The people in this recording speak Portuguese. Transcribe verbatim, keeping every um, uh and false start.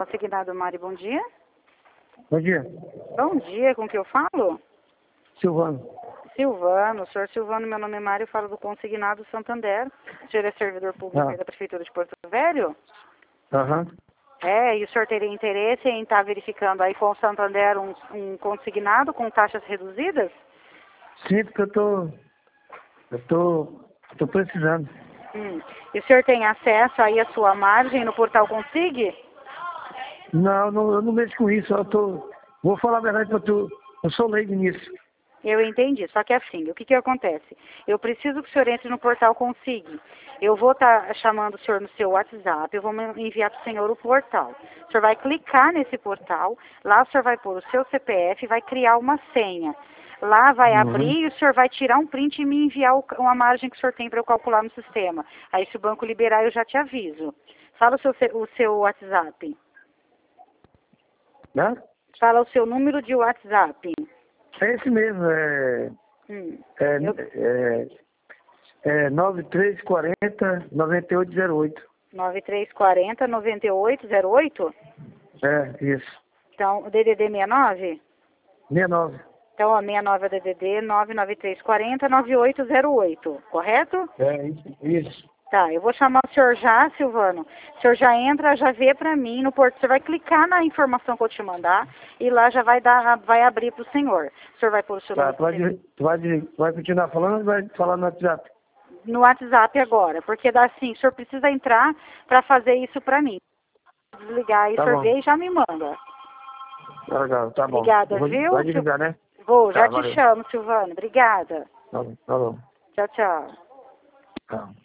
Consignado Mari, bom dia. Bom dia. Bom dia, com que eu falo? Silvano. Silvano, senhor Silvano, meu nome é Mário, eu falo do Consignado Santander. O senhor é servidor público Ah. aí da Prefeitura de Porto Velho? Aham. É, e o senhor teria interesse em estar verificando aí com o Santander um, um consignado com taxas reduzidas? Sim, porque eu tô. Eu tô. tô precisando. Hum. E o senhor tem acesso aí à sua margem no portal Consig? Não, não, eu não mexo com isso. Eu tô. Vou falar a verdade pra tu. Eu sou leigo nisso. Eu entendi, só que assim, o que que acontece? Eu preciso que o senhor entre no portal Consig. Eu vou estar chamando o senhor no seu WhatsApp, eu vou enviar para o senhor o portal. O senhor vai clicar nesse portal, lá o senhor vai pôr o seu C P F e vai criar uma senha. Lá vai Uhum. abrir e o senhor vai tirar um print e me enviar o, uma margem que o senhor tem para eu calcular no sistema. Aí se o banco liberar eu já te aviso. Fala o seu, o seu WhatsApp. Né? Fala o seu número de WhatsApp. É esse mesmo, é. Hum. É, Eu... é, é nove três quatro zero, nove oito zero oito. nove três quatro zero, nove oito zero oito? É, isso. Então, o D D D sessenta e nove? sessenta e nove. Então, ó, sessenta e nove é o D D D, nove nove três quatro zero, nove oito zero oito, correto? É, isso. Isso. Tá, eu vou chamar o senhor já, Silvano. O senhor já entra, já vê pra mim no portal. Você vai clicar na informação que eu te mandar e lá já vai dar, vai abrir pro senhor. O senhor vai pôr o seu Tá, nome tu vai, tu vai, tu vai continuar falando ou vai falar no WhatsApp? no WhatsApp agora, porque dá assim, o senhor precisa entrar pra fazer isso pra mim. Desligar aí, o Tá senhor bom. vê e já me manda. Tá legal, tá bom. Obrigada, Eu vou, viu? vai desligar, né? Vou, Tá, já te valeu. chamo, Silvano. Obrigada. Tá bom, tá bom. Tchau, tchau. Tá.